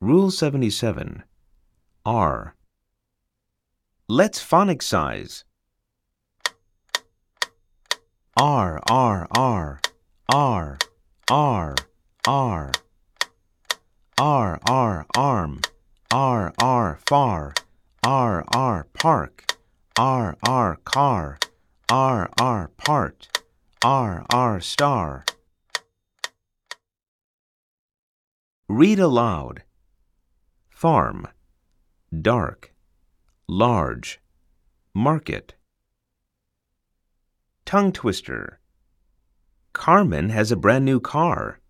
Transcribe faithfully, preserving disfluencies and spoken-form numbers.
Rule seventy-seven. R. Let's phonics. R, R, R, R, R, R. R, R, arm, R, R, far, R, R, park, R, R, car, R, R, part, R, R, star. Read aloud. Farm, dark, large, market. Tongue twister. Carmen has a brand new car.